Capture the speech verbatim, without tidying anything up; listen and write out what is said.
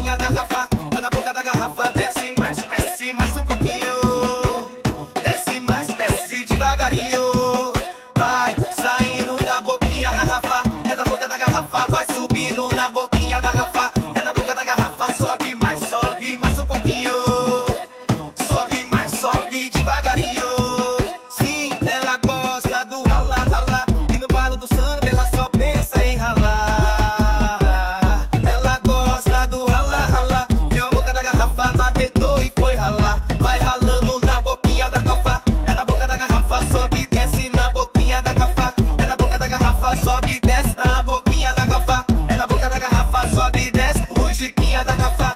boquinha da garrafa, é na boca da garrafa. Desce mais, desce mais um pouquinho. Desce mais, desce devagarinho. Vai saindo da boquinha da garrafa, é na boca da garrafa. Vai subindo na boquinha da garrafa, é na boca da garrafa. Sobe mais, sobe mais um pouquinho. Sobe mais, sobe devagarinho. Sim, ela gosta do rala, rala. E no balo do samba ela só pensa em ralar. Ela gosta do rala, rala. Deu a boca da garrafa, batedou e foi ralar. Vai ralando na boquinha da garrafa, é na boca da garrafa. Sobe e desce na boquinha da garrafa, é na boca da garrafa. Sobe e desce na boquinha da garrafa, é na boca da garrafa. Sobe e desce, rugiquinha da garrafa,